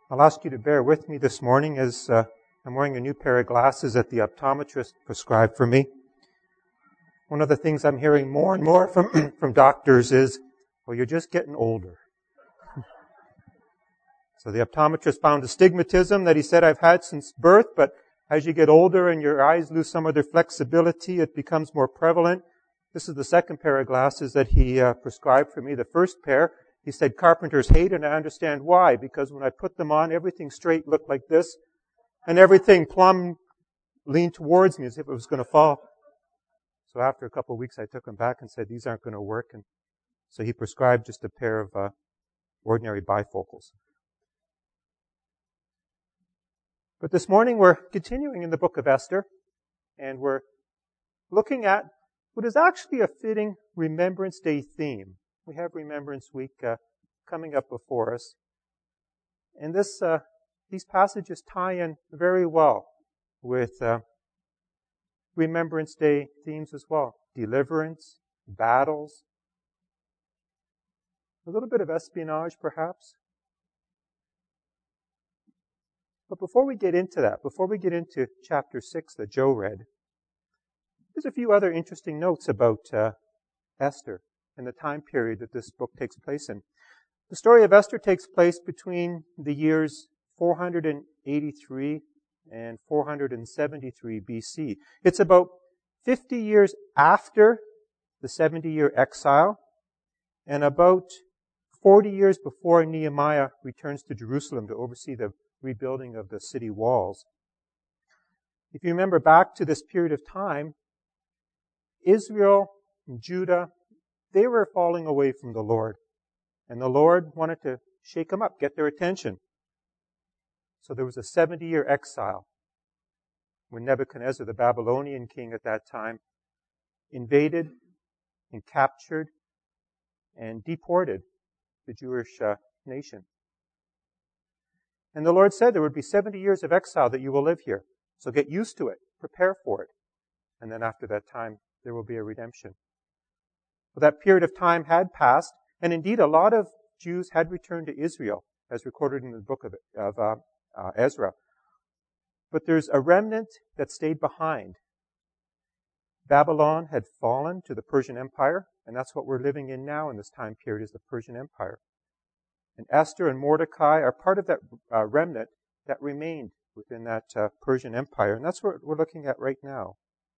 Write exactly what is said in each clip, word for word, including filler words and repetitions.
I'll ask you to bear with me this morning as uh, I'm wearing a new pair of glasses that the optometrist prescribed for me. One of the things I'm hearing more and more from, from doctors is, well, you're just getting older. So the optometrist found astigmatism that he said I've had since birth, but as you get older and your eyes lose some of their flexibility, it becomes more prevalent. This is the second pair of glasses that he uh, prescribed for me. The first pair, he said carpenters hate, and I understand why, because when I put them on, everything straight looked like this, and everything plumb leaned towards me as if it was going to fall. So after a couple of weeks, I took them back and said, these aren't going to work. And so he prescribed just a pair of uh, ordinary bifocals. But this morning, we're continuing in the book of Esther, and we're looking at what is actually a fitting Remembrance Day theme. We have Remembrance Week uh, coming up before us. And this, uh, these passages tie in very well with uh, Remembrance Day themes as well. Deliverance, battles, a little bit of espionage perhaps. But before we get into that, before we get into chapter six that Joe read, there's a few other interesting notes about uh, Esther and the time period that this book takes place in. The story of Esther takes place between the years four hundred eighty-three and four hundred seventy-three B C. It's about fifty years after the seventy-year exile and about forty years before Nehemiah returns to Jerusalem to oversee the rebuilding of the city walls. If you remember back to this period of time, Israel and Judah, they were falling away from the Lord. And the Lord wanted to shake them up, get their attention. So there was a seventy-year exile when Nebuchadnezzar, the Babylonian king at that time, invaded and captured and deported the Jewish uh, nation. And the Lord said there would be seventy years of exile that you will live here. So get used to it. Prepare for it. And then after that time, there will be a redemption. Well, that period of time had passed, and indeed a lot of Jews had returned to Israel, as recorded in the book of, of uh, uh, Ezra. But there's a remnant that stayed behind. Babylon had fallen to the Persian Empire, and that's what we're living in now in this time period, is the Persian Empire. And Esther and Mordecai are part of that uh, remnant that remained within that uh, Persian Empire. And that's what we're looking at right now.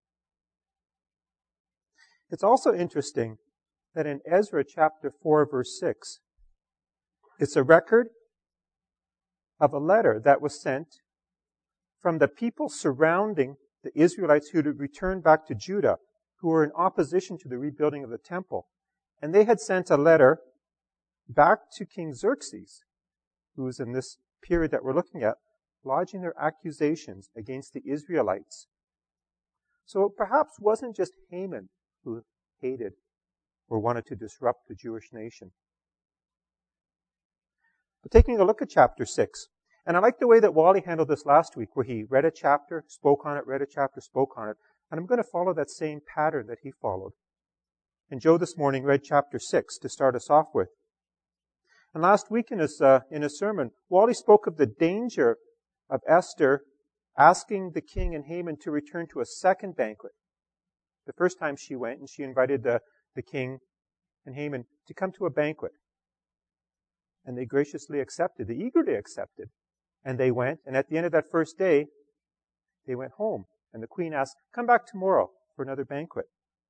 It's also interesting that in Ezra chapter four, verse six, it's a record of a letter that was sent from the people surrounding the Israelites who had returned back to Judah, who were in opposition to the rebuilding of the temple. And they had sent a letter back to King Xerxes, who was in this period that we're looking at, lodging their accusations against the Israelites. So it perhaps wasn't just Haman who hated or wanted to disrupt the Jewish nation. But taking a look at chapter six, and I like the way that Wally handled this last week, where he read a chapter, spoke on it, read a chapter, spoke on it, and I'm going to follow that same pattern that he followed. And Joe this morning read chapter six to start us off with. And last week in his, uh, in his sermon, Wally spoke of the danger of Esther asking the king and Haman to return to a second banquet. The first time she went, and she invited the, the king and Haman to come to a banquet. And they graciously accepted, they eagerly accepted. And they went, and at the end of that first day, they went home. And the queen asked, come back tomorrow for another banquet.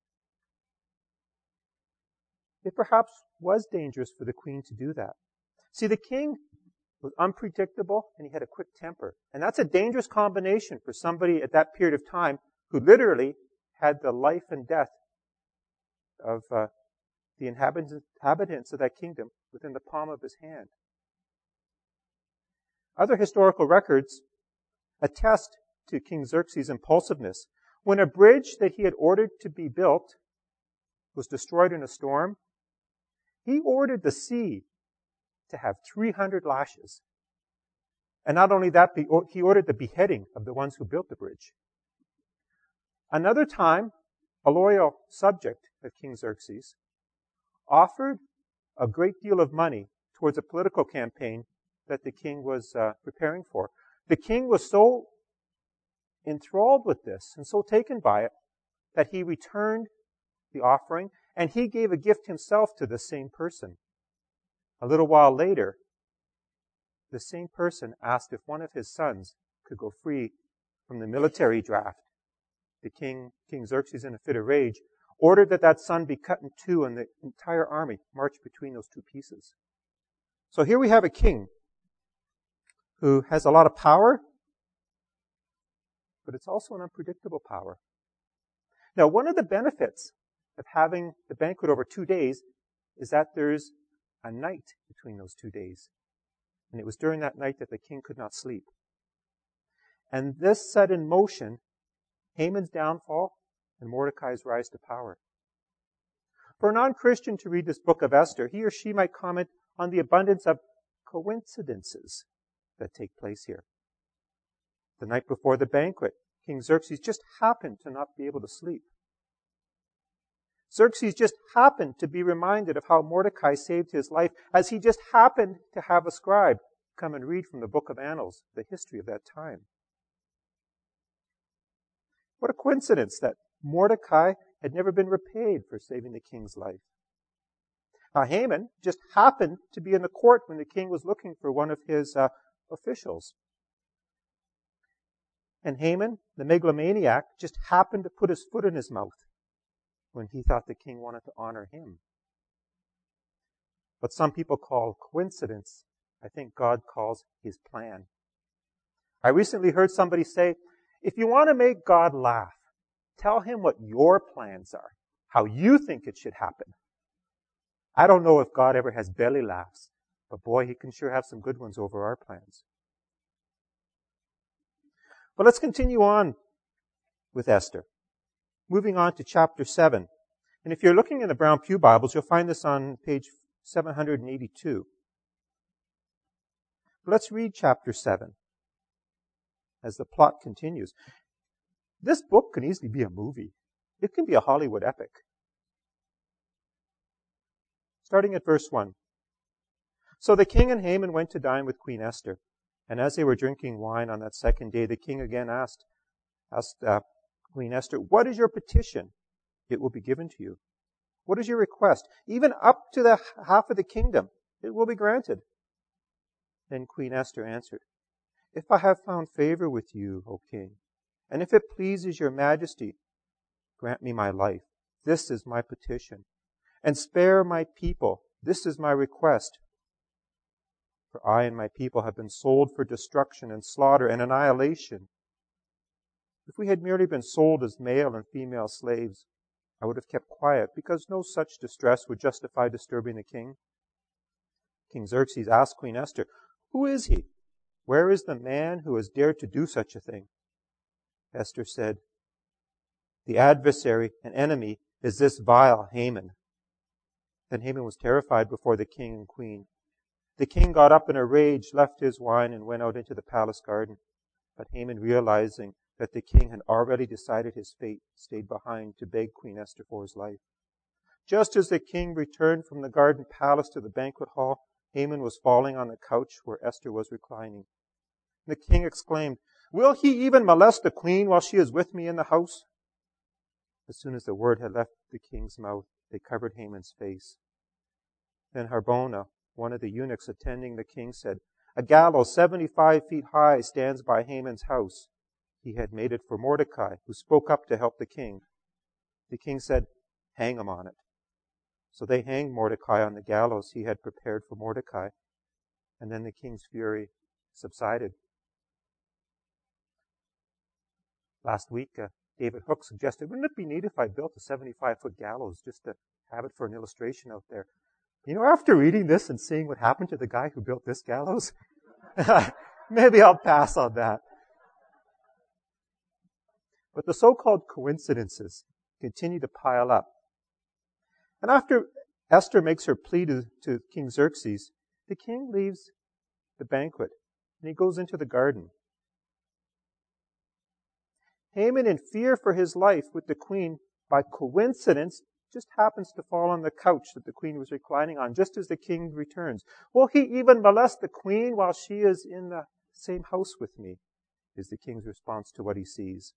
It perhaps was dangerous for the queen to do that. See, the king was unpredictable and he had a quick temper. And that's a dangerous combination for somebody at that period of time who literally had the life and death of uh, the inhabitants, inhabitants of that kingdom within the palm of his hand. Other historical records attest to King Xerxes' impulsiveness. When a bridge that he had ordered to be built was destroyed in a storm, he ordered the sea to have three hundred lashes. And not only that, he ordered the beheading of the ones who built the bridge. Another time, a loyal subject of King Xerxes offered a great deal of money towards a political campaign that the king was uh, preparing for. The king was so enthralled with this and so taken by it that he returned the offering and he gave a gift himself to the same person. A little while later, the same person asked if one of his sons could go free from the military draft. The king, King Xerxes, in a fit of rage, ordered that that son be cut in two and the entire army marched between those two pieces. So here we have a king who has a lot of power, but it's also an unpredictable power. Now, one of the benefits of having the banquet over two days is that there's a night between those two days. And it was during that night that the king could not sleep. And this set in motion Haman's downfall and Mordecai's rise to power. For a non-Christian to read this book of Esther, he or she might comment on the abundance of coincidences that take place here. The night before the banquet, King Xerxes just happened to not be able to sleep. Xerxes just happened to be reminded of how Mordecai saved his life, as he just happened to have a scribe come and read from the book of Annals, the history of that time. What a coincidence that Mordecai had never been repaid for saving the king's life. Now, Haman just happened to be in the court when the king was looking for one of his uh, officials. And Haman, the megalomaniac, just happened to put his foot in his mouth when he thought the king wanted to honor him. What some people call coincidence, I think God calls his plan. I recently heard somebody say, if you want to make God laugh, tell him what your plans are, how you think it should happen. I don't know if God ever has belly laughs, but boy, he can sure have some good ones over our plans. But let's continue on with Esther. Moving on to chapter seven. And if you're looking in the Brown Pew Bibles, you'll find this on page seven hundred eighty-two. Let's read chapter seven as the plot continues. This book can easily be a movie. It can be a Hollywood epic. Starting at verse one. So the king and Haman went to dine with Queen Esther. And as they were drinking wine on that second day, the king again asked, asked uh, Queen Esther, what is your petition? It will be given to you. What is your request? Even up to the half of the kingdom, it will be granted. Then Queen Esther answered, if I have found favor with you, O king, and if it pleases your majesty, grant me my life. This is my petition. And spare my people. This is my request. For I and my people have been sold for destruction and slaughter and annihilation. If we had merely been sold as male and female slaves, I would have kept quiet, because no such distress would justify disturbing the king. King Xerxes asked Queen Esther, who is he? Where is the man who has dared to do such a thing? Esther said, the adversary and enemy is this vile Haman. Then Haman was terrified before the king and queen. The king got up in a rage, left his wine, and went out into the palace garden. But Haman, realizing that the king had already decided his fate, stayed behind to beg Queen Esther for his life. Just as the king returned from the garden palace to the banquet hall, Haman was falling on the couch where Esther was reclining. The king exclaimed, will he even molest the queen while she is with me in the house? As soon as the word had left the king's mouth, they covered Haman's face. Then Harbona, one of the eunuchs attending the king, said, a gallows seventy-five feet high stands by Haman's house. He had made it for Mordecai, who spoke up to help the king. The king said, hang him on it. So they hanged Mordecai on the gallows he had prepared for Mordecai. And then the king's fury subsided. Last week, uh, David Hook suggested, wouldn't it be neat if I built a seventy-five foot gallows just to have it for an illustration out there? You know, after reading this and seeing what happened to the guy who built this gallows, maybe I'll pass on that. But the so-called coincidences continue to pile up. And after Esther makes her plea to, to King Xerxes, the king leaves the banquet and he goes into the garden. Haman, in fear for his life with the queen, by coincidence, just happens to fall on the couch that the queen was reclining on, just as the king returns. Will he even molest the queen while she is in the same house with me? Is the king's response to what he sees.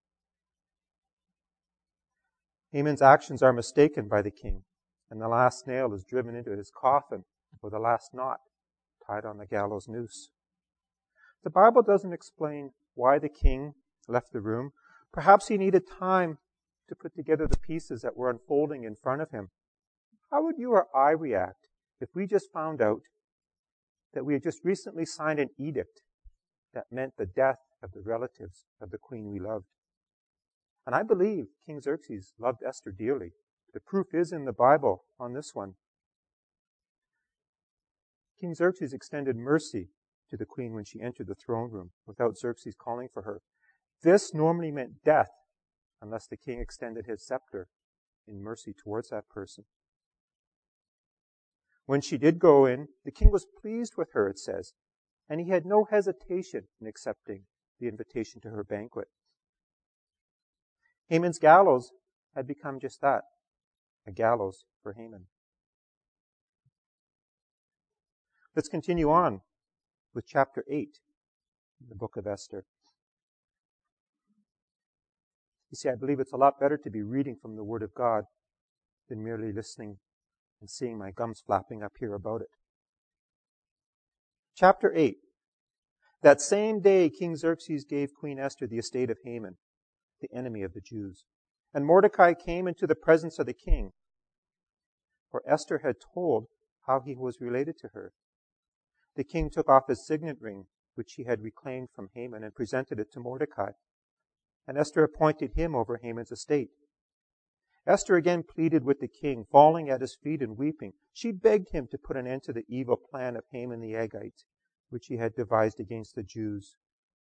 Haman's actions are mistaken by the king, and the last nail is driven into his coffin, or the last knot tied on the gallows noose. The Bible doesn't explain why the king left the room. Perhaps he needed time to put together the pieces that were unfolding in front of him. How would you or I react if we just found out that we had just recently signed an edict that meant the death of the relatives of the queen we loved? And I believe King Xerxes loved Esther dearly. The proof is in the Bible on this one. King Xerxes extended mercy to the queen when she entered the throne room without Xerxes calling for her. This normally meant death unless the king extended his scepter in mercy towards that person. When she did go in, the king was pleased with her, it says, and he had no hesitation in accepting the invitation to her banquet. Haman's gallows had become just that, a gallows for Haman. Let's continue on with chapter eight in the book of Esther. You see, I believe it's a lot better to be reading from the Word of God than merely listening and seeing my gums flapping up here about it. Chapter eight. That same day, King Xerxes gave Queen Esther the estate of Haman, the enemy of the Jews. And Mordecai came into the presence of the king, for Esther had told how he was related to her. The king took off his signet ring, which he had reclaimed from Haman, and presented it to Mordecai. And Esther appointed him over Haman's estate. Esther again pleaded with the king, falling at his feet and weeping. She begged him to put an end to the evil plan of Haman the Agagite, which he had devised against the Jews.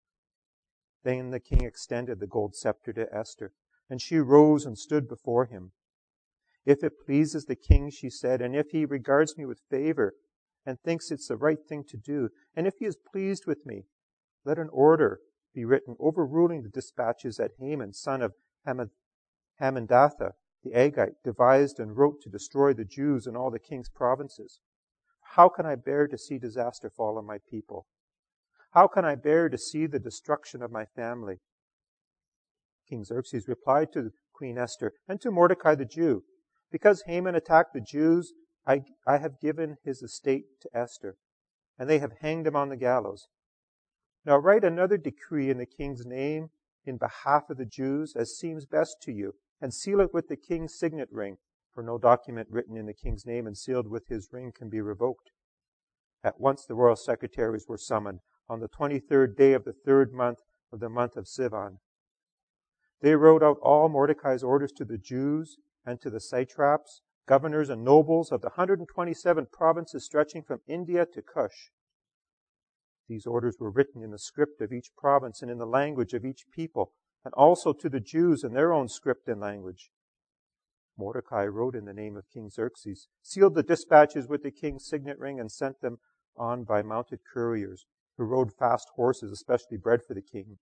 Then the king extended the gold scepter to Esther, and she rose and stood before him. If it pleases the king, she said, and if he regards me with favor and thinks it's the right thing to do, and if he is pleased with me, let an order be written overruling the dispatches that Haman, son of Hammedatha, the Agagite, devised and wrote to destroy the Jews in all the king's provinces. How can I bear to see disaster fall on my people? How can I bear to see the destruction of my family? King Xerxes replied to Queen Esther and to Mordecai the Jew, because Haman attacked the Jews, I, I have given his estate to Esther, and they have hanged him on the gallows. Now write another decree in the king's name in behalf of the Jews, as seems best to you, and seal it with the king's signet ring, for no document written in the king's name and sealed with his ring can be revoked. At once the royal secretaries were summoned on the twenty-third day of the third month of the month of Sivan. They wrote out all Mordecai's orders to the Jews and to the satraps, governors, and nobles of the one hundred twenty-seven provinces stretching from India to Cush. These orders were written in the script of each province and in the language of each people, and also to the Jews in their own script and language. Mordecai wrote in the name of King Xerxes, sealed the dispatches with the king's signet ring, and sent them on by mounted couriers, who rode fast horses, especially bred for the king.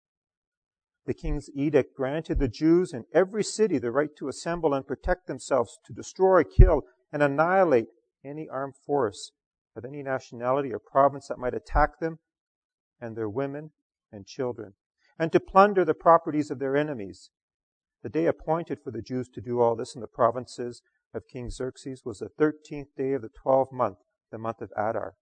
The king's edict granted the Jews in every city the right to assemble and protect themselves, to destroy, kill, and annihilate any armed force of any nationality or province that might attack them and their women and children, and to plunder the properties of their enemies. The day appointed for the Jews to do all this in the provinces of King Xerxes was the thirteenth day of the twelfth month, the month of Adar.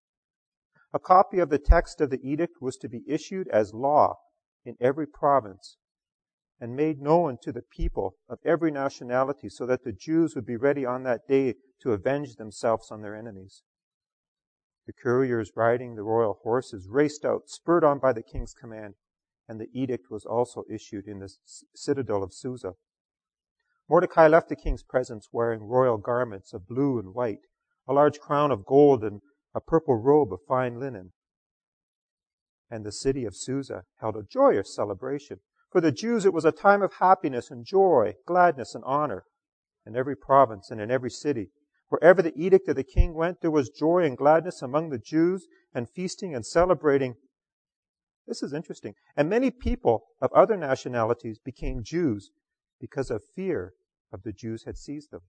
A copy of the text of the edict was to be issued as law in every province and made known to the people of every nationality, so that the Jews would be ready on that day to avenge themselves on their enemies. The couriers riding the royal horses raced out, spurred on by the king's command, and the edict was also issued in the citadel of Susa. Mordecai left the king's presence wearing royal garments of blue and white, a large crown of gold, and a purple robe of fine linen. And the city of Susa held a joyous celebration. For the Jews it was a time of happiness and joy, gladness and honor. In every province and in every city, wherever the edict of the king went, there was joy and gladness among the Jews, and feasting and celebrating. This is interesting. And many people of other nationalities became Jews because of fear of the Jews had seized them.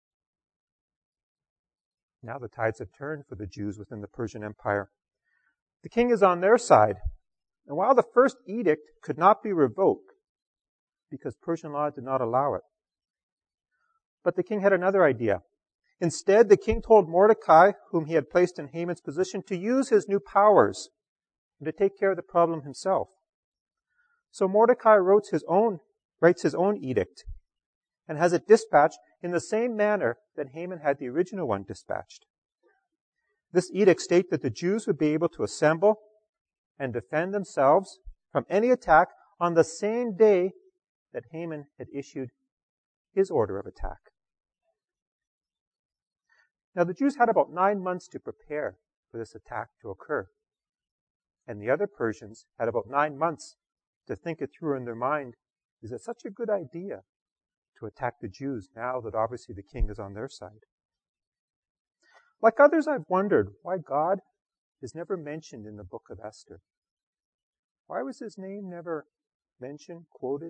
Now the tides have turned for the Jews within the Persian Empire. The king is on their side. And while the first edict could not be revoked, because Persian law did not allow it, but the king had another idea. Instead, the king told Mordecai, whom he had placed in Haman's position, to use his new powers and to take care of the problem himself. So Mordecai wrote his own, writes his own edict and has it dispatched in the same manner that Haman had the original one dispatched. This edict states that the Jews would be able to assemble and defend themselves from any attack on the same day that Haman had issued his order of attack. Now, the Jews had about nine months to prepare for this attack to occur. And the other Persians had about nine months to think it through in their mind. Is it such a good idea to attack the Jews now that obviously the king is on their side? Like others, I've wondered why God is never mentioned in the book of Esther. Why was his name never mentioned, quoted?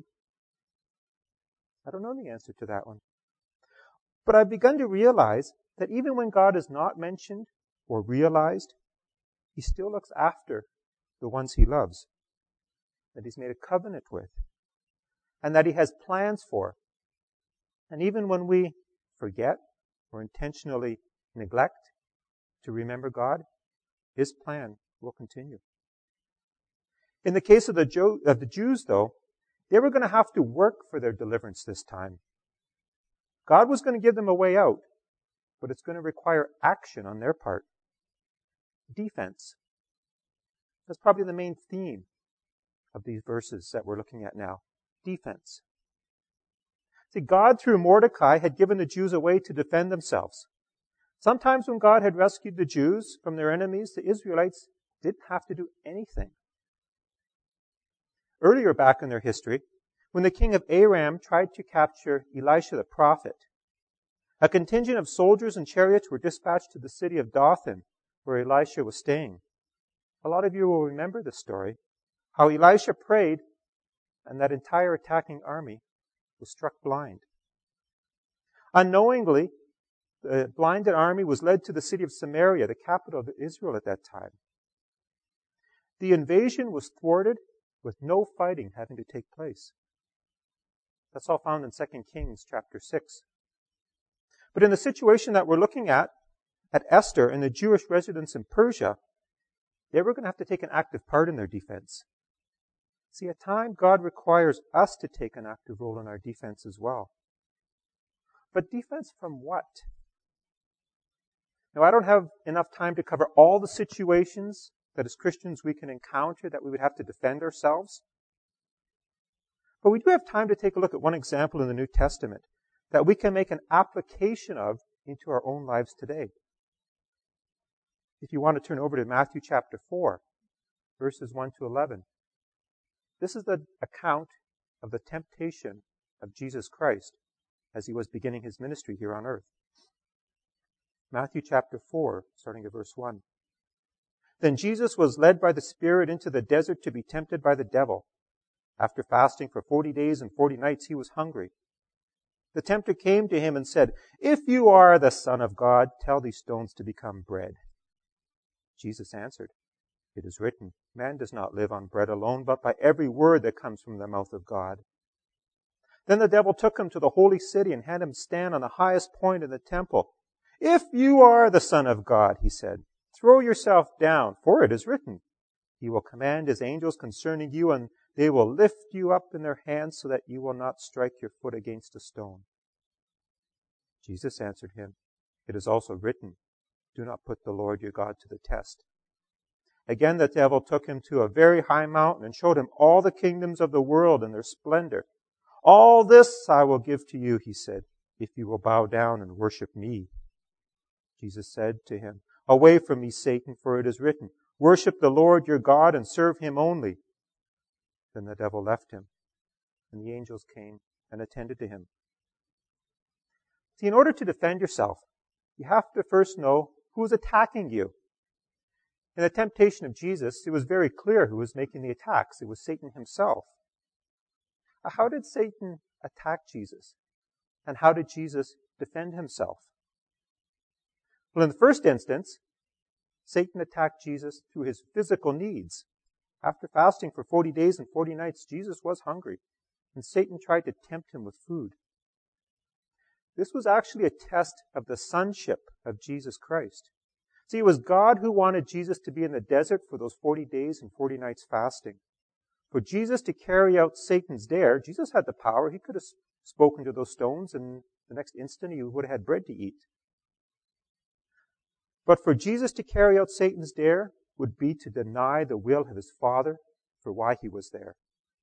I don't know the answer to that one. But I've begun to realize that even when God is not mentioned or realized, he still looks after the ones he loves, that he's made a covenant with, and that he has plans for. And even when we forget or intentionally neglect to remember God, his plan will continue. In the case of the, Jo- of the Jews, though, they were going to have to work for their deliverance this time. God was going to give them a way out, but it's going to require action on their part. Defense. That's probably the main theme of these verses that we're looking at now. Defense. See, God, through Mordecai, had given the Jews a way to defend themselves. Sometimes when God had rescued the Jews from their enemies, the Israelites didn't have to do anything. Earlier back in their history, when the king of Aram tried to capture Elisha the prophet, a contingent of soldiers and chariots were dispatched to the city of Dothan, where Elisha was staying. A lot of you will remember this story, how Elisha prayed and that entire attacking army was struck blind. Unknowingly, the blinded army was led to the city of Samaria, the capital of Israel at that time. The invasion was thwarted with no fighting having to take place. That's all found in Second Kings chapter six. But in the situation that we're looking at, at Esther and the Jewish residents in Persia, they were going to have to take an active part in their defense. See, at times God requires us to take an active role in our defense as well. But defense from what? Now, I don't have enough time to cover all the situations that as Christians we can encounter that we would have to defend ourselves. But we do have time to take a look at one example in the New Testament that we can make an application of into our own lives today. If you want to turn over to Matthew chapter four, verses one to eleven. This is the account of the temptation of Jesus Christ as he was beginning his ministry here on earth. Matthew chapter four, starting at verse one. Then Jesus was led by the Spirit into the desert to be tempted by the devil. After fasting for forty days and forty nights, he was hungry. The tempter came to him and said, "If you are the Son of God, tell these stones to become bread." Jesus answered, "It is written, man does not live on bread alone, but by every word that comes from the mouth of God." Then the devil took him to the holy city and had him stand on the highest point in the temple. "If you are the Son of God," he said, "throw yourself down, for it is written, he will command his angels concerning you, and they will lift you up in their hands so that you will not strike your foot against a stone." Jesus answered him, "It is also written, do not put the Lord your God to the test." Again the devil took him to a very high mountain and showed him all the kingdoms of the world and their splendor. "All this I will give to you," he said, "if you will bow down and worship me." Jesus said to him, "Away from me, Satan, for it is written, worship the Lord your God and serve him only." Then the devil left him, and the angels came and attended to him. See, in order to defend yourself, you have to first know who is attacking you. In the temptation of Jesus, it was very clear who was making the attacks. It was Satan himself. How did Satan attack Jesus? And how did Jesus defend himself? Well, in the first instance, Satan attacked Jesus through his physical needs. After fasting for forty days and forty nights, Jesus was hungry, and Satan tried to tempt him with food. This was actually a test of the sonship of Jesus Christ. See, it was God who wanted Jesus to be in the desert for those forty days and forty nights fasting. For Jesus to carry out Satan's dare, Jesus had the power. He could have spoken to those stones, and the next instant he would have had bread to eat. But for Jesus to carry out Satan's dare would be to deny the will of his Father for why he was there.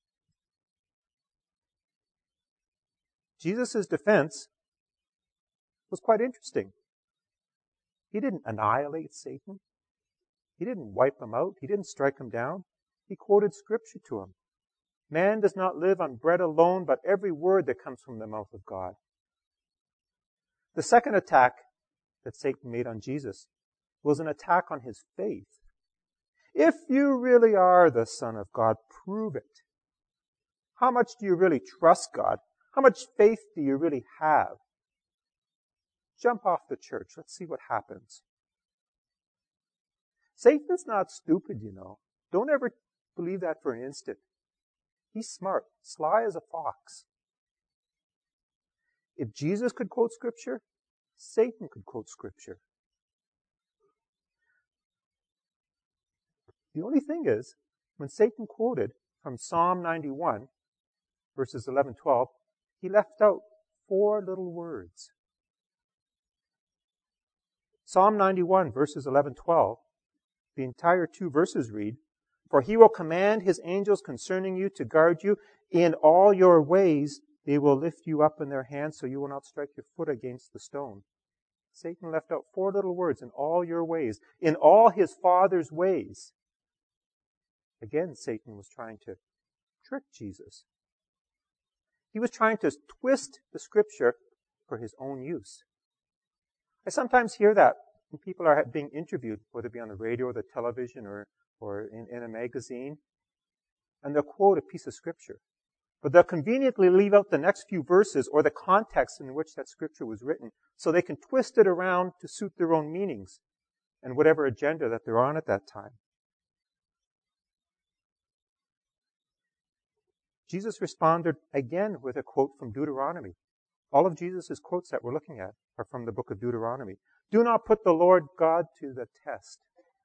Jesus' defense was quite interesting. He didn't annihilate Satan. He didn't wipe him out. He didn't strike him down. He quoted Scripture to him. Man does not live on bread alone, but every word that comes from the mouth of God. The second attack that Satan made on Jesus was an attack on his faith. If you really are the Son of God, prove it. How much do you really trust God? How much faith do you really have? Jump off the church. Let's see what happens. Satan's not stupid, you know. Don't ever believe that for an instant. He's smart, sly as a fox. If Jesus could quote Scripture, Satan could quote Scripture. The only thing is, when Satan quoted from Psalm ninety-one, verses eleven, twelve, he left out four little words. Psalm ninety-one, verses eleven, twelve, the entire two verses read, "For he will command his angels concerning you to guard you. In all your ways they will lift you up in their hands so you will not strike your foot against the stone." Satan left out four little words, in all your ways, in all his Father's ways. Again, Satan was trying to trick Jesus. He was trying to twist the Scripture for his own use. I sometimes hear that when people are being interviewed, whether it be on the radio or the television or, or in, in a magazine, and they'll quote a piece of Scripture. But they'll conveniently leave out the next few verses or the context in which that Scripture was written so they can twist it around to suit their own meanings and whatever agenda that they're on at that time. Jesus responded again with a quote from Deuteronomy. All of Jesus' quotes that we're looking at are from the book of Deuteronomy. Do not put the Lord God to the test.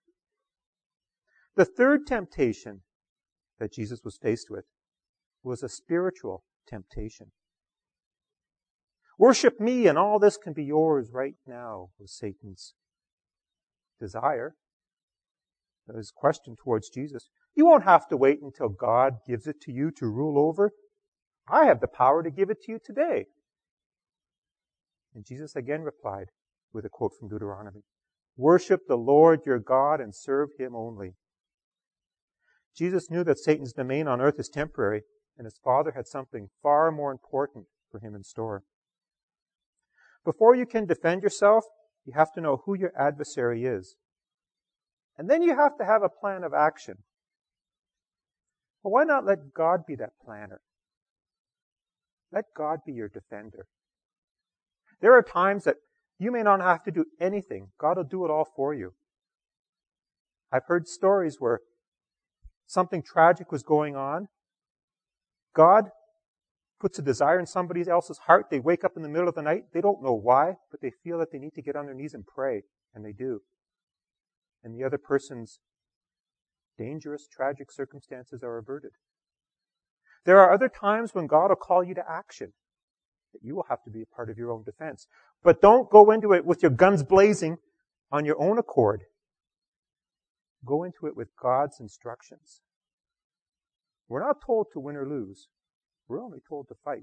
The third temptation that Jesus was faced with was a spiritual temptation. Worship me and all this can be yours right now, was Satan's desire. His question towards Jesus. You won't have to wait until God gives it to you to rule over. I have the power to give it to you today. And Jesus again replied with a quote from Deuteronomy. Worship the Lord your God and serve him only. Jesus knew that Satan's domain on earth is temporary, and his Father had something far more important for him in store. Before you can defend yourself, you have to know who your adversary is. And then you have to have a plan of action. Well, why not let God be that planner? Let God be your defender. There are times that you may not have to do anything. God will do it all for you. I've heard stories where something tragic was going on. God puts a desire in somebody else's heart. They wake up in the middle of the night. They don't know why, but they feel that they need to get on their knees and pray, and they do. And the other person's dangerous, tragic circumstances are averted. There are other times when God will call you to action, that you will have to be a part of your own defense. But don't go into it with your guns blazing on your own accord. Go into it with God's instructions. We're not told to win or lose. We're only told to fight.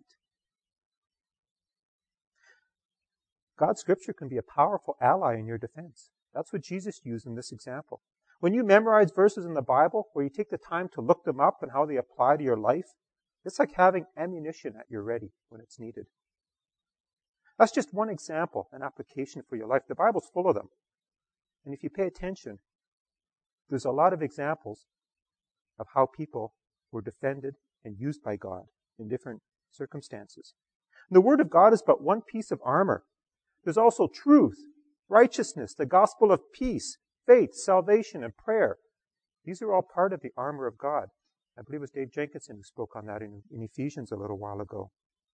God's Scripture can be a powerful ally in your defense. That's what Jesus used in this example. When you memorize verses in the Bible, where you take the time to look them up and how they apply to your life, it's like having ammunition at your ready when it's needed. That's just one example, an application for your life. The Bible's full of them. And if you pay attention, there's a lot of examples of how people were defended and used by God in different circumstances. And the Word of God is but one piece of armor. There's also truth, righteousness, the gospel of peace, faith, salvation, and prayer. These are all part of the armor of God. I believe it was Dave Jenkinson who spoke on that in, in Ephesians a little while ago.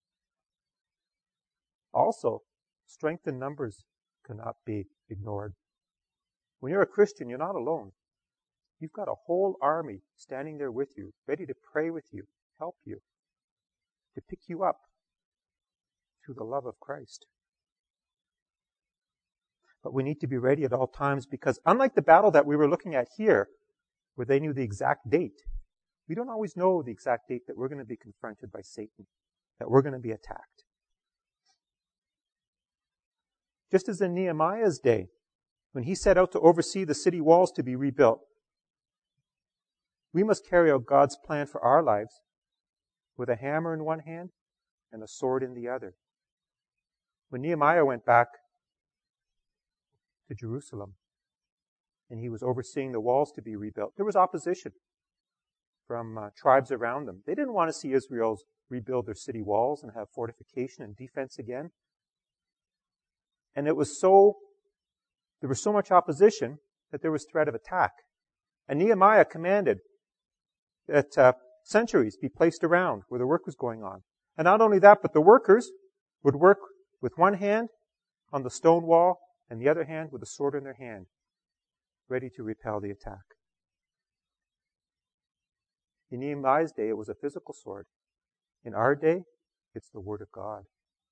Also, strength in numbers cannot be ignored. When you're a Christian, you're not alone. You've got a whole army standing there with you, ready to pray with you, help you, to pick you up through the love of Christ. But we need to be ready at all times because unlike the battle that we were looking at here, where they knew the exact date, we don't always know the exact date that we're going to be confronted by Satan, that we're going to be attacked. Just as in Nehemiah's day, when he set out to oversee the city walls to be rebuilt, we must carry out God's plan for our lives with a hammer in one hand and a sword in the other. When Nehemiah went back to Jerusalem and he was overseeing the walls to be rebuilt, there was opposition from uh, tribes around them. They didn't want to see Israel rebuild their city walls and have fortification and defense again. And it was so, there was so much opposition that there was threat of attack. And Nehemiah commanded that uh, sentries be placed around where the work was going on. And not only that, but the workers would work with one hand on the stone wall and the other hand with a sword in their hand, ready to repel the attack. In Nehemiah's day, it was a physical sword. In our day, it's the Word of God.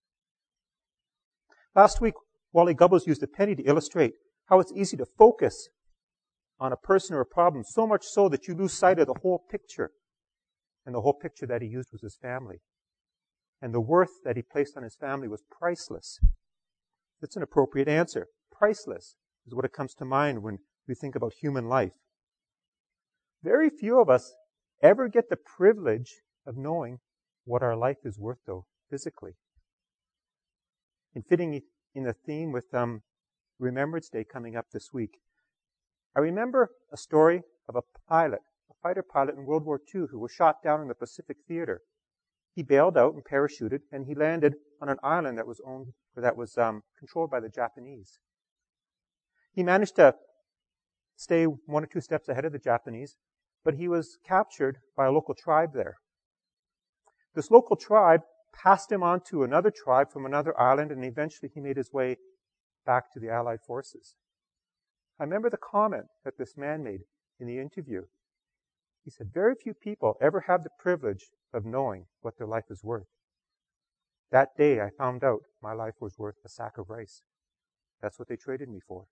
Last week, Wally Gubbles used a penny to illustrate how it's easy to focus on a person or a problem, so much so that you lose sight of the whole picture. And the whole picture that he used was his family. And the worth that he placed on his family was priceless. That's an appropriate answer. Priceless is what it comes to mind when we think about human life. Very few of us ever get the privilege of knowing what our life is worth, though, physically. In fitting in the theme with um, Remembrance Day coming up this week, I remember a story of a pilot, a fighter pilot in World War Two who was shot down in the Pacific Theater. He bailed out and parachuted, and he landed on an island that was owned, or that was um, controlled by the Japanese. He managed to stay one or two steps ahead of the Japanese, but he was captured by a local tribe there. This local tribe passed him on to another tribe from another island, and eventually he made his way back to the Allied forces. I remember the comment that this man made in the interview. He said, very few people ever have the privilege of knowing what their life is worth. That day I found out my life was worth a sack of rice. That's what they traded me for.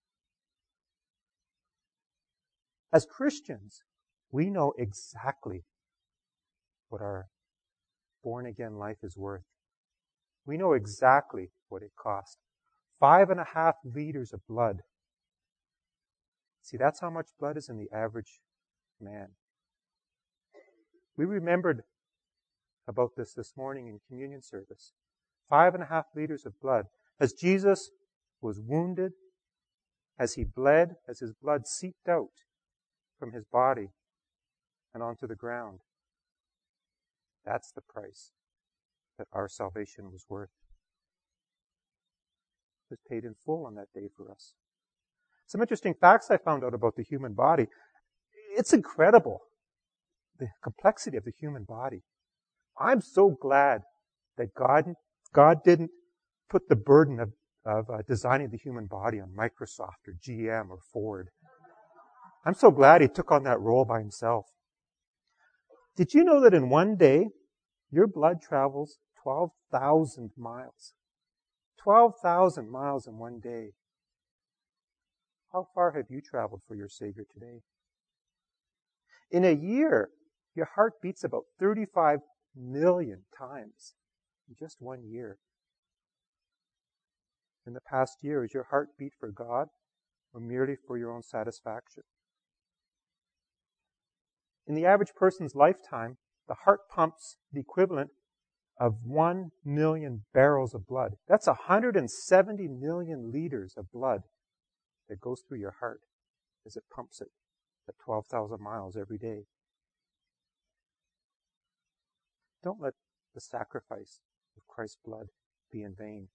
As Christians, we know exactly what our born-again life is worth. We know exactly what it cost. Five and a half liters of blood. See, that's how much blood is in the average man. We remembered about this this morning in communion service. Five and a half liters of blood. As Jesus was wounded, as he bled, as his blood seeped out from his body and onto the ground. That's the price that our salvation was worth. It was paid in full on that day for us. Some interesting facts I found out about the human body. It's incredible, the complexity of the human body. I'm so glad that God, God didn't put the burden of, of uh, designing the human body on Microsoft or G M or Ford. I'm so glad he took on that role by himself. Did you know that in one day, your blood travels twelve thousand miles? twelve thousand miles in one day. How far have you traveled for your Savior today? In a year, your heart beats about thirty-five million times in just one year. In the past year, is your heart beat for God or merely for your own satisfaction? In the average person's lifetime, the heart pumps the equivalent of one million barrels of blood. That's one hundred seventy million liters of blood that goes through your heart as it pumps it at twelve thousand miles every day. Don't let the sacrifice of Christ's blood be in vain.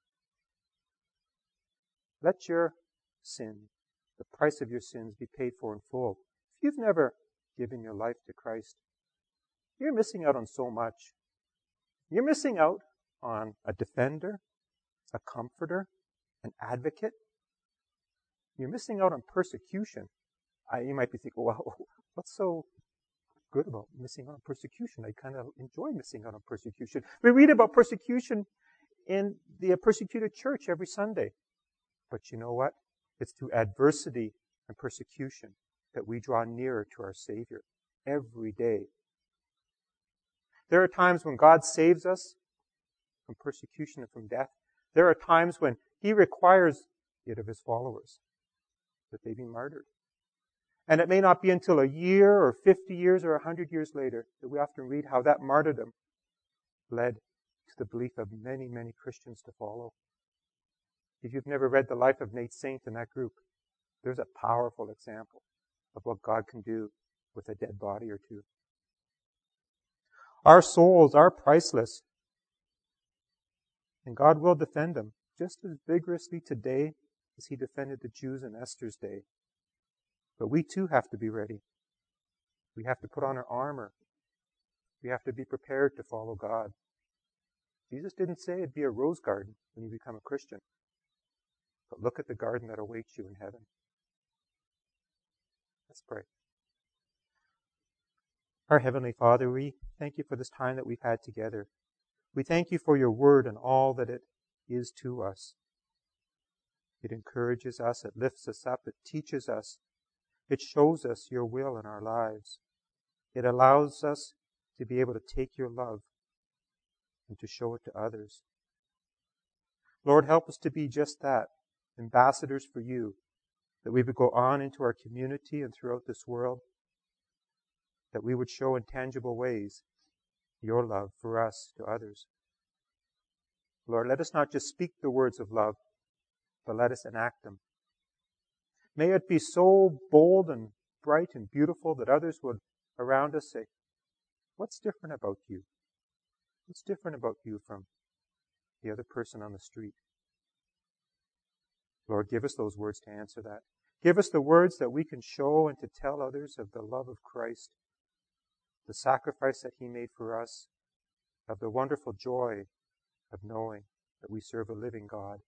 Let your sin, the price of your sins, be paid for in full. If you've never given your life to Christ, you're missing out on so much. You're missing out on a defender, a comforter, an advocate. You're missing out on persecution. I, you might be thinking, well, what's so good about missing out on persecution? I kind of enjoy missing out on persecution. We read about persecution in the persecuted church every Sunday. But you know what? It's through adversity and persecution that we draw nearer to our Savior every day. There are times when God saves us from persecution and from death. There are times when He requires it of His followers that they be martyred. And it may not be until a year or fifty years or a hundred years later that we often read how that martyrdom led to the belief of many, many Christians to follow. If you've never read the life of Nate Saint in that group, there's a powerful example of what God can do with a dead body or two. Our souls are priceless, and God will defend them just as vigorously today as He defended the Jews in Esther's day. But we too have to be ready. We have to put on our armor. We have to be prepared to follow God. Jesus didn't say it'd be a rose garden when you become a Christian. But look at the garden that awaits you in heaven. Let's pray. Our Heavenly Father, we thank You for this time that we've had together. We thank You for Your word and all that it is to us. It encourages us, it lifts us up, it teaches us, it shows us Your will in our lives. It allows us to be able to take Your love and to show it to others. Lord, help us to be just that, ambassadors for You, that we would go on into our community and throughout this world, that we would show in tangible ways Your love for us to others. Lord, let us not just speak the words of love, but let us enact them. May it be so bold and bright and beautiful that others would around us say, what's different about you? What's different about you from the other person on the street? Lord, give us those words to answer that. Give us the words that we can show and to tell others of the love of Christ, the sacrifice that He made for us, of the wonderful joy of knowing that we serve a living God.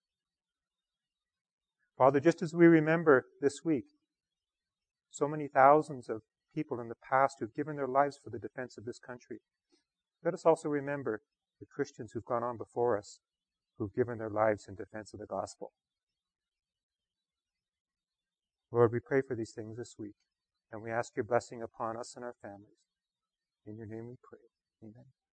Father, just as we remember this week so many thousands of people in the past who've given their lives for the defense of this country, let us also remember the Christians who've gone on before us, who've given their lives in defense of the gospel. Lord, we pray for these things this week, and we ask Your blessing upon us and our families. In Your name we pray. Amen.